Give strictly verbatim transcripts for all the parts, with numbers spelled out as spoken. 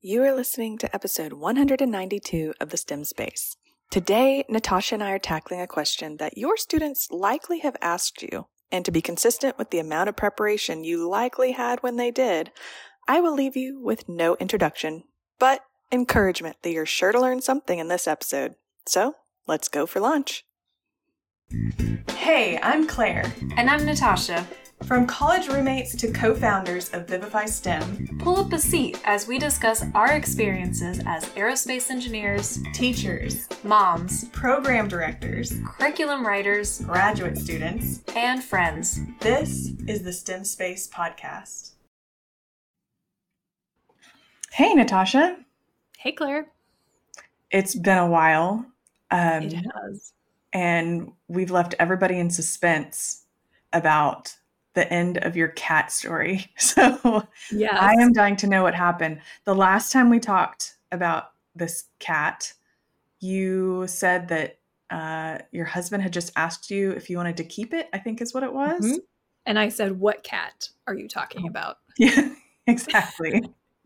You are listening to episode one hundred ninety-two of The STEM Space. Today, Natasha and I are tackling a question that your students likely have asked you, and to be consistent with the amount of preparation you likely had when they did, I will leave you with no introduction, but encouragement that you're sure to learn something in this episode. So, let's go for lunch. Hey, I'm Claire. And I'm Natasha. From college roommates to co-founders of Vivify STEM, pull up a seat as we discuss our experiences as aerospace engineers, teachers, moms, program directors, curriculum writers, graduate students, and friends. This is the STEM Space Podcast. Hey, Natasha. Hey, Claire. It's been a while. Um, it has. And we've left everybody in suspense about the end of your cat story. So yes. I am dying to know what happened. The last time we talked about this cat, you said that uh, your husband had just asked you if you wanted to keep it, I think is what it was. Mm-hmm. And I said, what cat are you talking about? Yeah, exactly.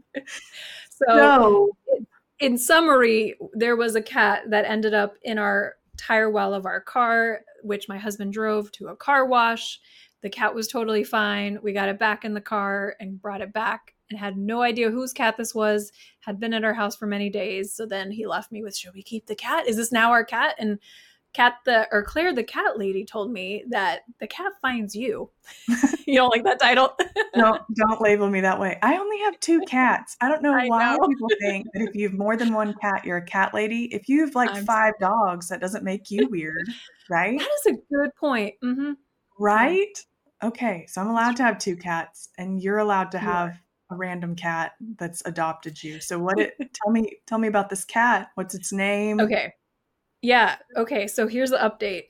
so, so in summary, there was a cat that ended up in our tire well of our car, which my husband drove to a car wash. The cat was totally fine. We got it back in the car and brought it back and had no idea whose cat this was, had been at our house for many days. So then he left me with, should we keep the cat? Is this now our cat? And Cat the, or Claire, the cat lady, told me that the cat finds you. You don't like that title? No, don't label me that way. I only have two cats. I don't know I why know. people think that if you have more than one cat, you're a cat lady. If you have like I'm five sorry. dogs, that doesn't make you weird, right? That is a good point. Mm-hmm. Right? Okay, so I'm allowed to have two cats, and you're allowed to have yeah. a random cat that's adopted you. So what? It tell me, tell me about this cat. What's its name? Okay. Yeah. Okay. So here's the update.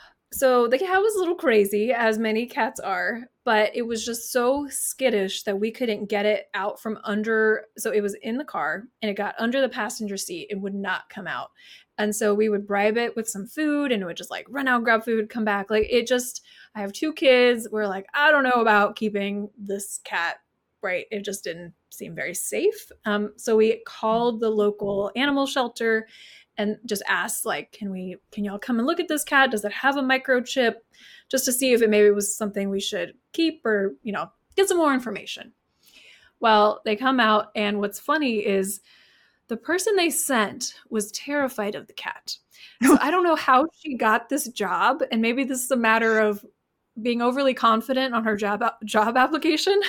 So the cat was a little crazy, as many cats are, but it was just so skittish that we couldn't get it out from under. So it was in the car and it got under the passenger seat. It would not come out. And so we would bribe it with some food and it would just like run out, grab food, come back. Like it just, I have two kids. We're like, I don't know about keeping this cat. Right. It just didn't seem very safe. Um, so we called the local animal shelter and just asked, like, can we, can y'all come and look at this cat? Does it have a microchip? Just to see if it maybe was something we should keep or, you know, get some more information. Well, they come out, and what's funny is the person they sent was terrified of the cat. So I don't know how she got this job, and maybe this is a matter of being overly confident on her job job application.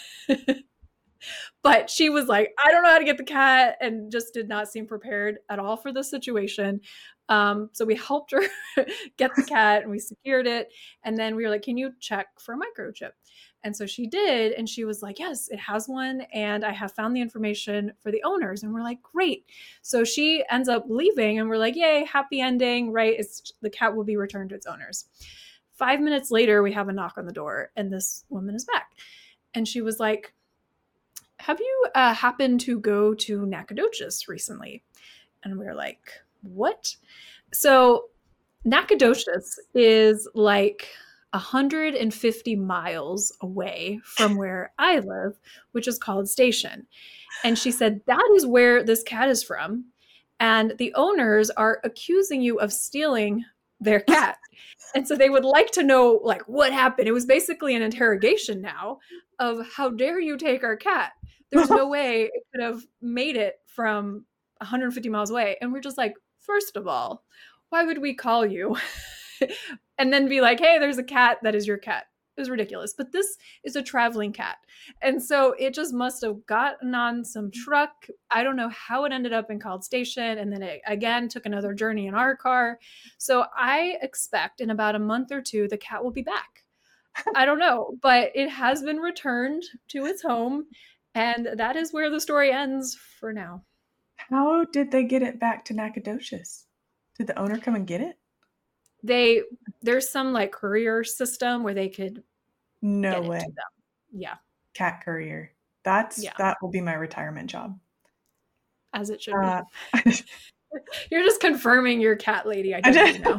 But she was like, I don't know how to get the cat, and just did not seem prepared at all for the situation. Um, so we helped her get the cat and we secured it. And then we were like, can you check for a microchip? And so she did. And she was like, yes, it has one. And I have found the information for the owners. And we're like, great. So she ends up leaving and we're like, yay, happy ending, right? It's the cat will be returned to its owners. Five minutes later, we have a knock on the door and this woman is back. And she was like, have you uh, happened to go to Nacogdoches recently? And we were like, what? So Nacogdoches is like one hundred fifty miles away from where I live, which is College Station. And she said, that is where this cat is from. And the owners are accusing you of stealing their cat. And so they would like to know, like, what happened? It was basically an interrogation now of how dare you take our cat? There's no way it could have made it from one hundred fifty miles away. And we're just like, first of all, why would we call you? And then be like, hey, there's a cat that is your cat. It was ridiculous. But this is a traveling cat. And so it just must have gotten on some truck. I don't know how it ended up in College Station. And then it again took another journey in our car. So I expect in about a month or two, the cat will be back. I don't know, but it has been returned to its home. And that is where the story ends for now. How did they get it back to Nacogdoches? Did the owner come and get it? They there's some like courier system where they could no get way. It to them. Yeah. Cat courier. That's yeah. That will be my retirement job. As it should uh, be. You're just confirming your cat lady identity now.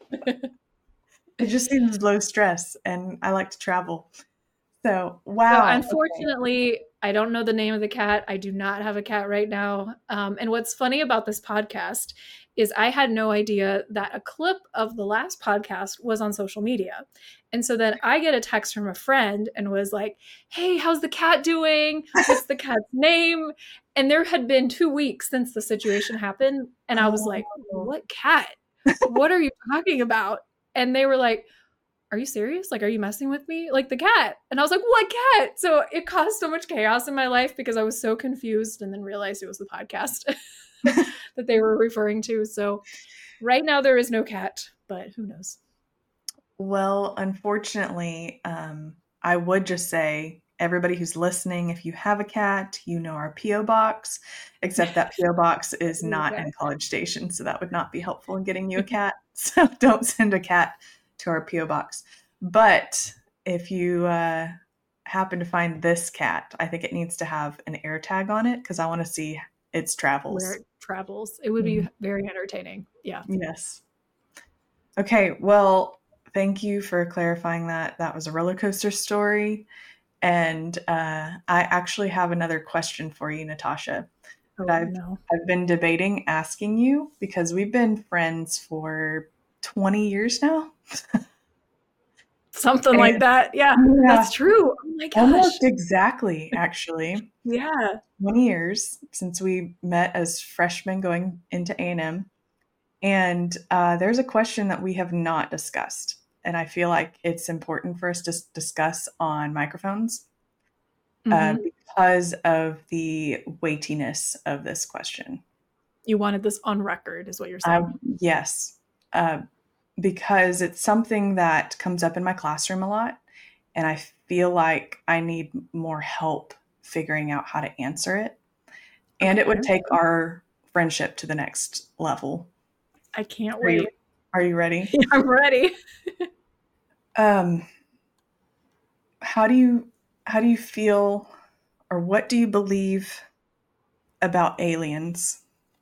It just seems low stress and I like to travel. So, wow. So unfortunately, okay. I don't know the name of the cat. I do not have a cat right now. Um, and what's funny about this podcast is I had no idea that a clip of the last podcast was on social media. And so then I get a text from a friend and was like, hey, how's the cat doing? What's the cat's name? And there had been two weeks since the situation happened. And I was like, what cat? What are you talking about? And they were like, are you serious? Like, are you messing with me? Like the cat. And I was like, what cat? So it caused so much chaos in my life because I was so confused and then realized it was the podcast that they were referring to. So right now there is no cat, but who knows? Well, unfortunately, um, I would just say everybody who's listening, if you have a cat, you know our P O box, except that P O box is not Okay. in College Station. So that would not be helpful in getting you a cat. So don't send a cat to our P O box. But if you uh, happen to find this cat, I think it needs to have an air tag on it because I want to see its travels. Where it travels. It would be mm-hmm. very entertaining. Yeah. Yes. Okay. Well, thank you for clarifying that. That was a roller coaster story. And uh, I actually have another question for you, Natasha. Oh, I've, no. I've been debating asking you because we've been friends for twenty years now. Something and, like that. Yeah, yeah, that's true. Oh my gosh. Almost exactly, actually. Yeah. twenty years since we met as freshmen going into A and M. And uh, there's a question that we have not discussed. And I feel like it's important for us to discuss on microphones mm-hmm. uh, because of the weightiness of this question. You wanted this on record, is what you're saying? Um, yes. Uh, because it's something that comes up in my classroom a lot. And I feel like I need more help figuring out how to answer it. And okay. It would take our friendship to the next level. I can't are wait. You, are you ready? Yeah, I'm ready. um, how do you, how do you feel, or what do you believe about aliens?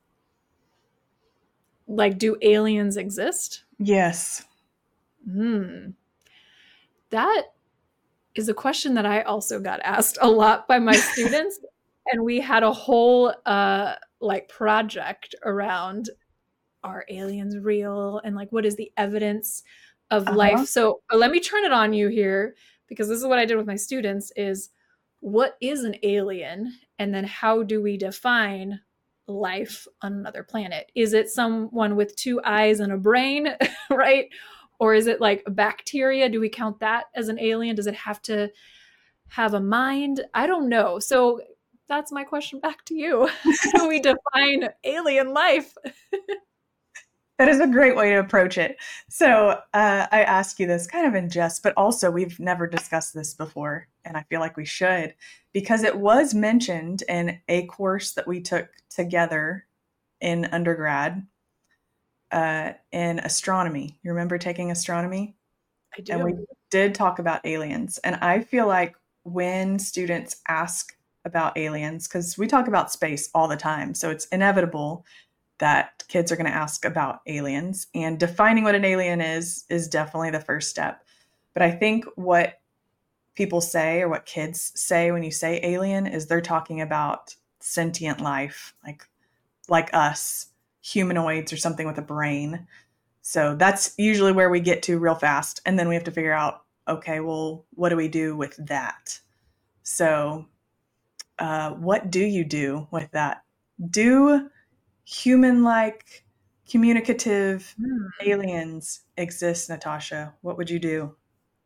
Like, do aliens exist? Yes. Hmm. That is a question that I also got asked a lot by my students. And we had a whole uh, like project around, are aliens real? And like, what is the evidence of uh-huh. life? So uh, let me turn it on you here, because this is what I did with my students is, what is an alien? And then how do we define life on another planet? Is it someone with two eyes and a brain, right? Or is it like a bacteria? Do we count that as an alien? Does it have to have a mind? I don't know. So that's my question back to you. How do we define alien life? That is a great way to approach it. So uh, I ask you this kind of in jest, but also we've never discussed this before, and I feel like we should, because it was mentioned in a course that we took together in undergrad uh, in astronomy. You remember taking astronomy? I do. And we did talk about aliens. And I feel like when students ask about aliens, because we talk about space all the time, so it's inevitable that kids are going to ask about aliens, and defining what an alien is is definitely the first step. But I think what people say, or what kids say when you say alien, is they're talking about sentient life, like like us, humanoids or something with a brain. So that's usually where we get to real fast. And then we have to figure out, okay, well, what do we do with that? So uh, what do you do with that? Do human-like, communicative mm. aliens exist, Natasha? What would you do?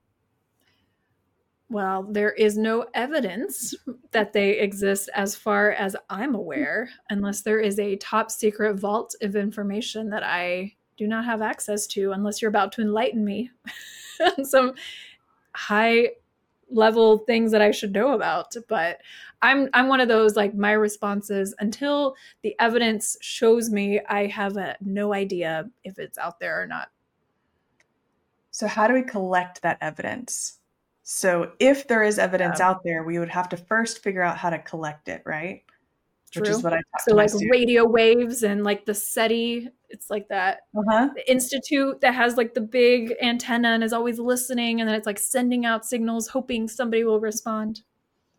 Well, there is no evidence that they exist as far as I'm aware, unless there is a top secret vault of information that I do not have access to, unless you're about to enlighten me on some high level things that I should know about. But I'm I'm one of those, like, my response is, until the evidence shows me, I have a, no idea if it's out there or not. So how do we collect that evidence? So if there is evidence yeah. out there, we would have to first figure out how to collect it, right? True. Which is what I talk so to like students. Radio waves and like the SETI, it's like that uh-huh. the institute that has like the big antenna and is always listening, and then it's like sending out signals hoping somebody will respond.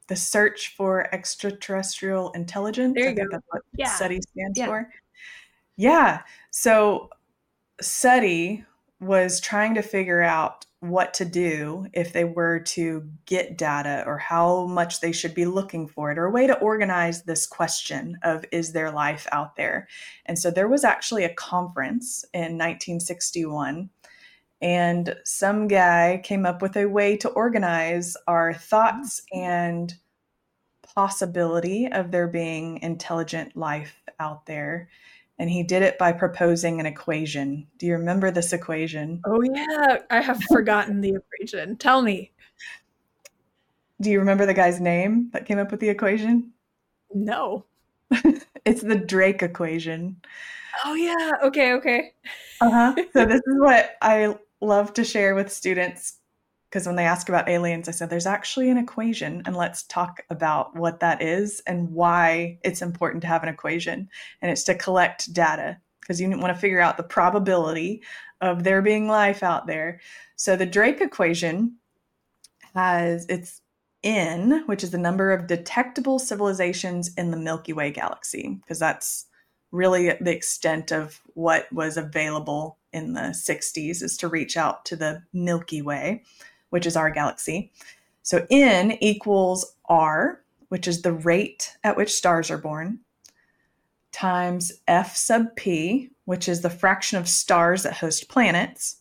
the search for extraterrestrial intelligence. There I you think go. that's what Yeah. SETI stands Yeah. for. Yeah. So SETI was trying to figure out what to do if they were to get data, or how much they should be looking for it, or a way to organize this question of, is there life out there? And so there was actually a conference in nineteen sixty-one, and some guy came up with a way to organize our thoughts and possibility of there being intelligent life out there. And he did it by proposing an equation. Do you remember this equation? Oh, yeah. I have forgotten the equation. Tell me. Do you remember the guy's name that came up with the equation? No. It's the Drake equation. Oh, yeah. Okay, okay. Uh-huh. So this is what I love to share with students, because when they ask about aliens, I said, there's actually an equation, and let's talk about what that is and why it's important to have an equation. And it's to collect data, because you want to figure out the probability of there being life out there. So the Drake equation has, it's N, which is the number of detectable civilizations in the Milky Way galaxy, because that's really the extent of what was available in the sixties, is to reach out to the Milky Way, which is our galaxy. So N equals R, which is the rate at which stars are born, times F sub P, which is the fraction of stars that host planets,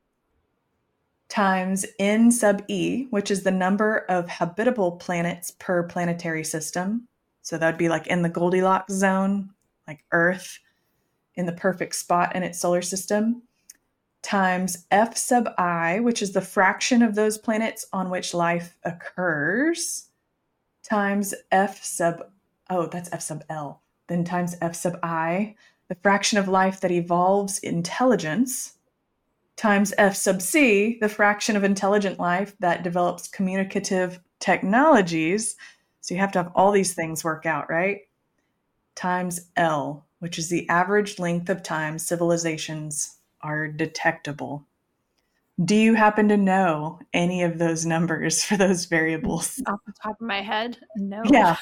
times N sub E, which is the number of habitable planets per planetary system. So that'd be like in the Goldilocks zone, like Earth in the perfect spot in its solar system, times F sub I, which is the fraction of those planets on which life occurs, times F sub, oh, that's F sub L, then times F sub I, the fraction of life that evolves intelligence, times F sub C, the fraction of intelligent life that develops communicative technologies. So you have to have all these things work out, right? Times L, which is the average length of time civilizations are detectable. Do you happen to know any of those numbers for those variables? Off the top of my head, no. Yeah.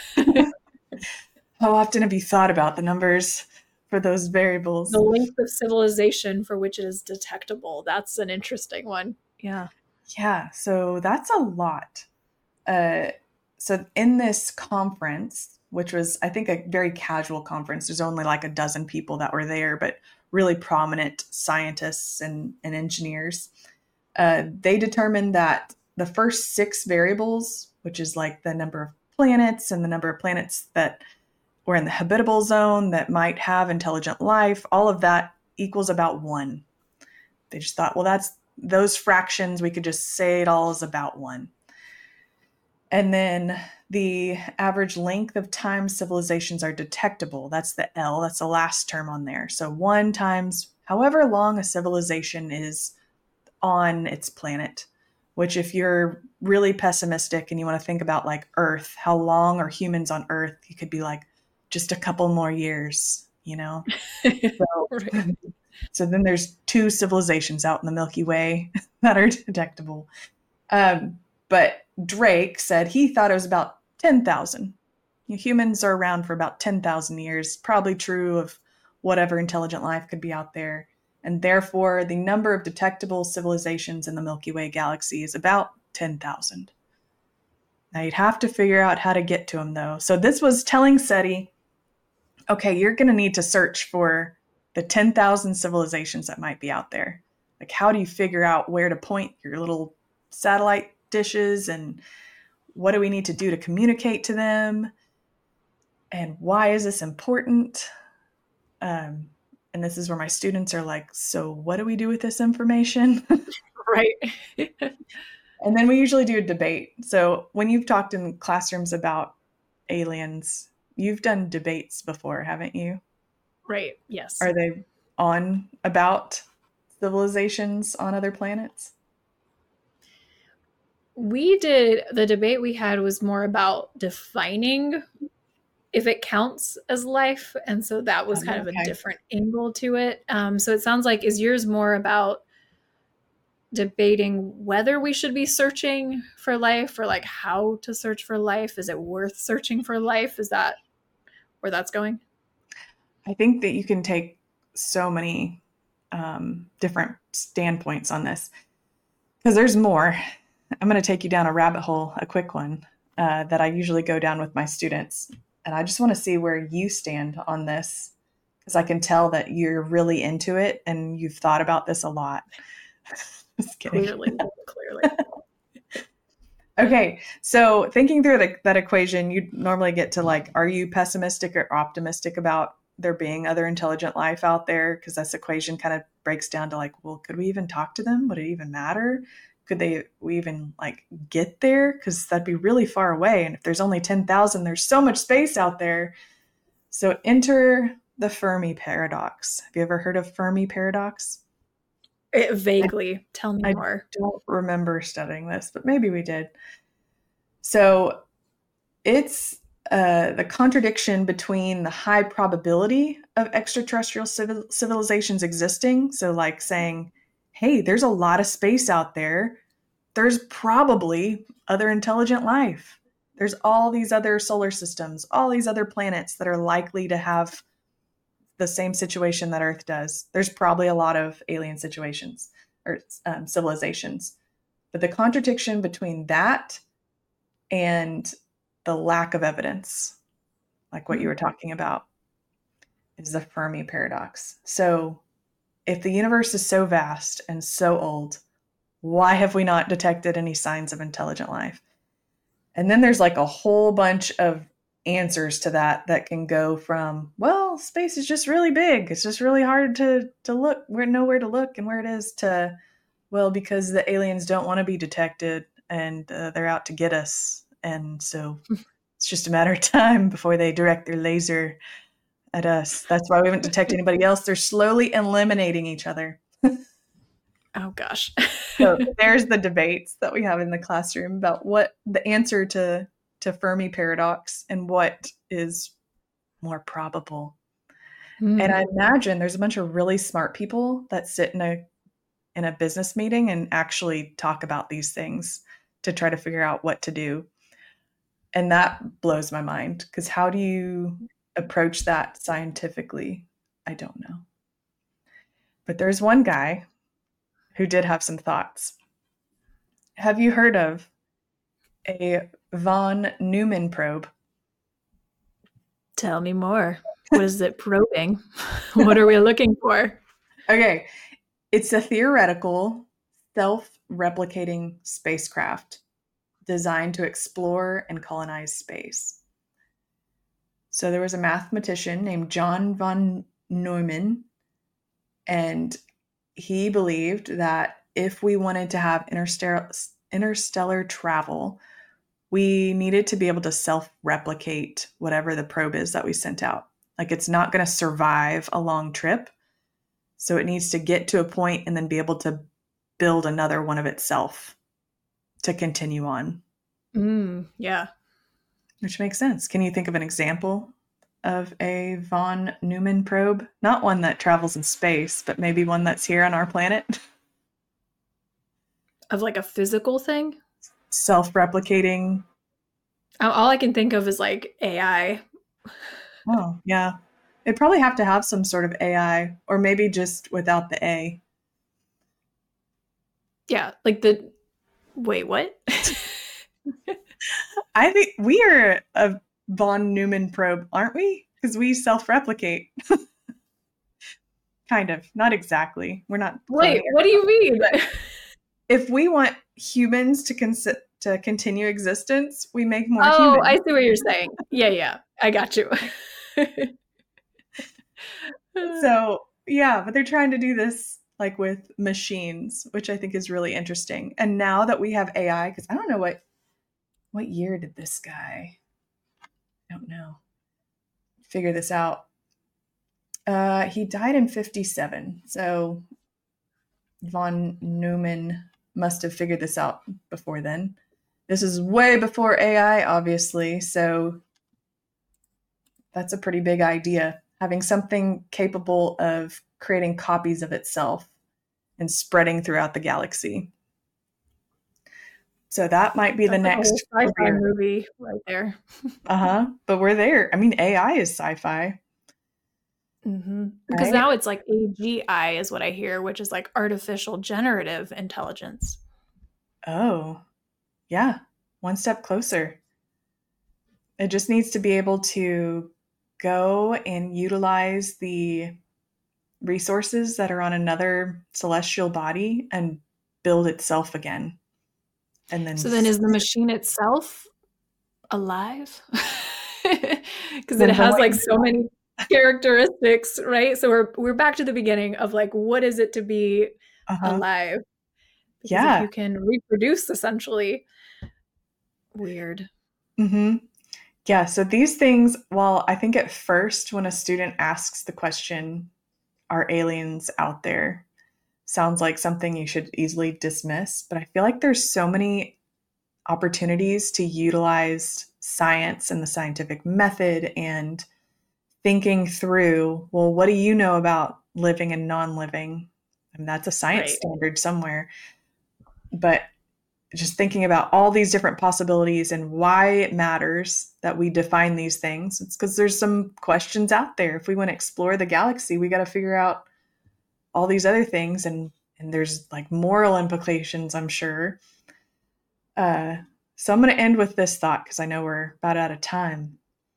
How often have you thought about the numbers for those variables? The length of civilization for which it is detectable. That's an interesting one. Yeah. Yeah, so that's a lot. Uh, so in this conference, which was, I think, a very casual conference, there's only like a dozen people that were there, but really prominent scientists and, and engineers. Uh, they determined that the first six variables, which is like the number of planets and the number of planets that were in the habitable zone that might have intelligent life, all of that equals about one. They just thought, well, that's those fractions, we could just say it all is about one. And then the average length of time civilizations are detectable. That's the L, that's the last term on there. So one times however long a civilization is on its planet, which if you're really pessimistic and you want to think about like Earth, how long are humans on Earth? You could be like, just a couple more years, you know? So, Right. so then there's two civilizations out in the Milky Way that are detectable. Um, but Drake said he thought it was about ten thousand. Humans are around for about ten thousand years, probably true of whatever intelligent life could be out there. And therefore, the number of detectable civilizations in the Milky Way galaxy is about ten thousand. Now, you'd have to figure out how to get to them, though. So this was telling SETI, okay, you're going to need to search for the ten thousand civilizations that might be out there. Like, how do you figure out where to point your little satellite dishes, and what do we need to do to communicate to them? And why is this important? Um, and this is where my students are like, so what do we do with this information? Right. And then we usually do a debate. So when you've talked in classrooms about aliens, you've done debates before, haven't you? Right. Yes. Are they on about civilizations on other planets? We did, the debate we had was more about defining if it counts as life. And so that was Oh, kind of okay. a different angle to it. Um, so it sounds like, is yours more about debating whether we should be searching for life or like how to search for life. Is it worth searching for life? Is that where that's going? I think that you can take so many um, different standpoints on this because there's more. I'm going to take you down a rabbit hole, a quick one uh, that I usually go down with my students. And I just want to see where you stand on this because I can tell that you're really into it and you've thought about this a lot. Just kidding. Clearly, clearly. Okay, so thinking through the, that equation, you normally get to like, are you pessimistic or optimistic about there being other intelligent life out there? Because this equation kind of breaks down to like, well, could we even talk to them? Would it even matter? Could they we even like get there? Because that'd be really far away. And if there's only ten thousand, there's so much space out there. So enter the Fermi paradox. Have you ever heard of Fermi paradox? It, vaguely. I, Tell me I more. I don't remember studying this, but maybe we did. So it's uh, the contradiction between the high probability of extraterrestrial civil- civilizations existing. So like saying, hey, there's a lot of space out there. There's probably other intelligent life. There's all these other solar systems, all these other planets that are likely to have the same situation that Earth does. There's probably a lot of alien situations or um, civilizations. But the contradiction between that and the lack of evidence, like what you were talking about, is the Fermi paradox. So if the universe is so vast and so old, why have we not detected any signs of intelligent life? And then there's like a whole bunch of answers to that that can go from, well, space is just really big. It's just really hard to to look, we know where to look and where it is, to, well, because the aliens don't want to be detected and uh, they're out to get us. And so it's just a matter of time before they direct their laser at us. That's why we haven't detected anybody else. They're slowly eliminating each other. Oh, gosh. So there's the debates that we have in the classroom about what the answer to, to Fermi paradox and what is more probable. Mm. And I imagine there's a bunch of really smart people that sit in a in a business meeting and actually talk about these things to try to figure out what to do. And that blows my mind, because how do you approach that scientifically? I don't know. But there's one guy who did have some thoughts. Have you heard of a von Neumann probe? Tell me more. What is it probing? What are we looking for? Okay. It's a theoretical, self-replicating spacecraft designed to explore and colonize space. So there was a mathematician named John von Neumann, and he believed that if we wanted to have interstellar, interstellar travel, we needed to be able to self-replicate whatever the probe is that we sent out. Like, it's not going to survive a long trip. So it needs to get to a point and then be able to build another one of itself to continue on. Mm, yeah. Which makes sense. Can you think of an example of a von Neumann probe? Not one that travels in space, but maybe one that's here on our planet. Of like a physical thing? Self-replicating. All I can think of is like A I. Oh, yeah. It'd probably have to have some sort of A I, or maybe just without the A. Yeah, like the... Wait, what? I think we are a von Neumann probe, aren't we? Because we self-replicate. Kind of. Not exactly. We're not... Wait, what do you mean? If we want humans to cons- to continue existence, we make more oh, humans. I see what you're saying. Yeah, yeah. I got you. So, yeah, but they're trying to do this like with machines, which I think is really interesting. And now that we have A I, because I don't know what what year did this guy, I don't know, figure this out. Uh, he died in fifty-seven. So von Neumann must have figured this out before then. This is way before A I, obviously. So that's a pretty big idea. Having something capable of creating copies of itself and spreading throughout the galaxy. So that might be That's the like a whole next sci-fi career. movie right there. Uh-huh. But we're there. I mean, A I is sci-fi, hmm Because right? now it's like A G I is what I hear, which is like artificial generative intelligence. Oh, yeah. One step closer. It just needs to be able to go and utilize the resources that are on another celestial body and build itself again. And then, So then is the machine itself alive? Because it then from has what like you, so many characteristics, right? So we're we're back to the beginning of like what is it to be uh-huh. alive? Because if Yeah. you can reproduce essentially, weird. Mm-hmm. Yeah. So these things, well, I think at first when a student asks the question, are aliens out there? Sounds like something you should easily dismiss. But I feel like there's so many opportunities to utilize science and the scientific method and thinking through, well, what do you know about living and non-living? And that's a science Right. standard somewhere. But just thinking about all these different possibilities and why it matters that we define these things. It's because there's some questions out there. If we want to explore the galaxy, we got to figure out all these other things, and and there's like moral implications, I'm sure. Uh, so I'm going to end with this thought because I know we're about out of time.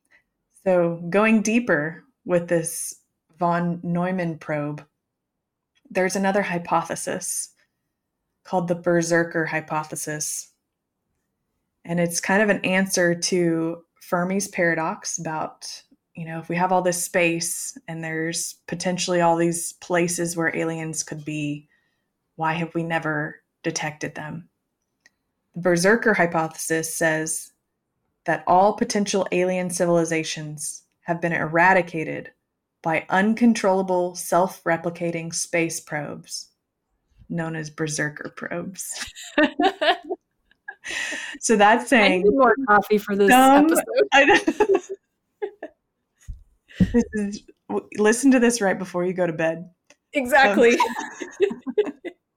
So going deeper with this von Neumann probe, there's another hypothesis called the Berserker hypothesis. And it's kind of an answer to Fermi's paradox about, you know, if we have all this space and there's potentially all these places where aliens could be, why have we never detected them? The Berserker hypothesis says that all potential alien civilizations have been eradicated by uncontrollable self-replicating space probes known as Berserker probes. So that's saying I need more coffee for this some, episode. I, this is, listen to this right before you go to bed. Exactly. Um,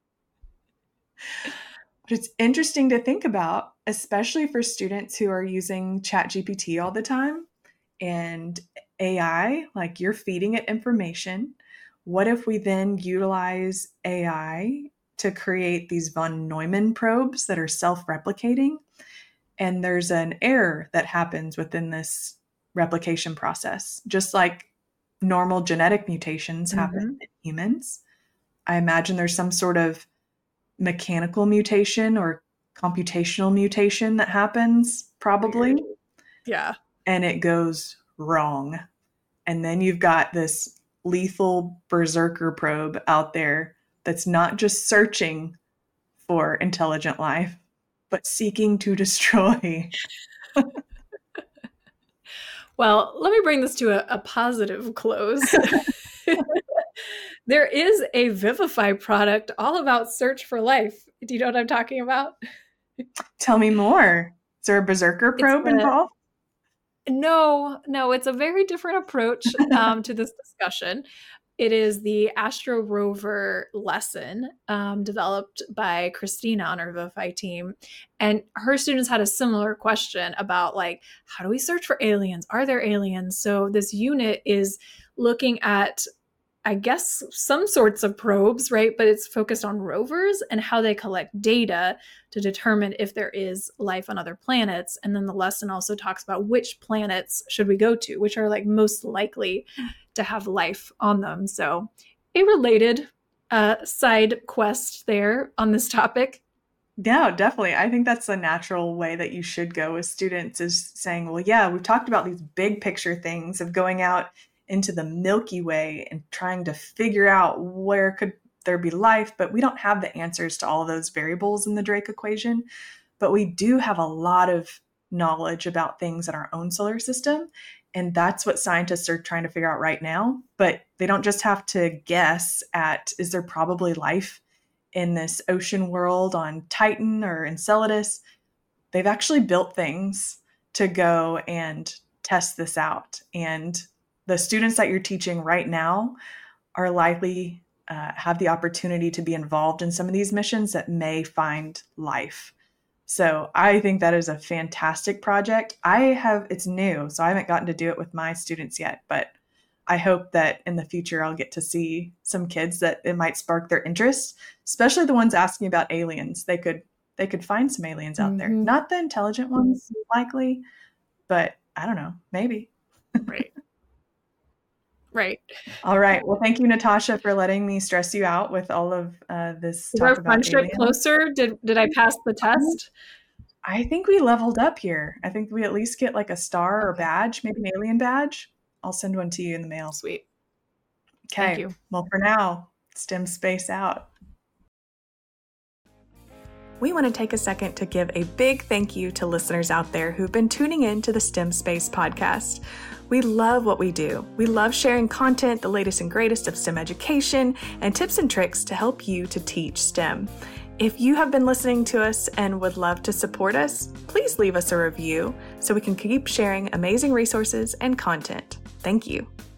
but it's interesting to think about, especially for students who are using ChatGPT all the time and A I, like you're feeding it information. What if we then utilize A I to create these von Neumann probes that are self-replicating? And there's an error that happens within this replication process, just like normal genetic mutations happen Mhm. in humans. I imagine there's some sort of mechanical mutation or computational mutation that happens, probably. Weird. Yeah. And it goes wrong. And then you've got this lethal berserker probe out there that's not just searching for intelligent life, but seeking to destroy. Well, let me bring this to a, a positive close. There is a Vivify product all about search for life. Do you know what I'm talking about? Tell me more. Is there a berserker probe a, involved? No, no, it's a very different approach um, to this discussion. It is the Astro Rover lesson um, developed by Christina on our Vivify team. And her students had a similar question about like, how do we search for aliens? Are there aliens? So this unit is looking at, I guess, some sorts of probes, right? But it's focused on rovers and how they collect data to determine if there is life on other planets. And then the lesson also talks about which planets should we go to, which are like most likely to have life on them. So a related uh, side quest there on this topic. Yeah, definitely. I think that's a natural way that you should go with students, is saying, well, yeah, we've talked about these big picture things of going out into the Milky Way and trying to figure out where could there be life, but we don't have the answers to all of those variables in the Drake equation. But we do have a lot of knowledge about things in our own solar system. And that's what scientists are trying to figure out right now. But they don't just have to guess at, is there probably life in this ocean world on Titan or Enceladus? They've actually built things to go and test this out. And the students that you're teaching right now are likely uh, have the opportunity to be involved in some of these missions that may find life. So I think that is a fantastic project. I have, it's new, so I haven't gotten to do it with my students yet, but I hope that in the future I'll get to see some kids that it might spark their interest, especially the ones asking about aliens. They could they could find some aliens out mm-hmm. there. Not the intelligent ones, likely, but I don't know, maybe. Right. Right. All right. Well, thank you, Natasha, for letting me stress you out with all of uh, this. Is our friendship aliens. Closer? Did did I pass the test? I think we leveled up here. I think we at least get like a star okay. or badge, maybe an alien badge. I'll send one to you in the mail. Sweet. Okay. Thank you. Well, for now, STEM Space out. We want to take a second to give a big thank you to listeners out there who've been tuning in to the STEM Space podcast. We love what we do. We love sharing content, the latest and greatest of STEM education, and tips and tricks to help you to teach STEM. If you have been listening to us and would love to support us, please leave us a review so we can keep sharing amazing resources and content. Thank you.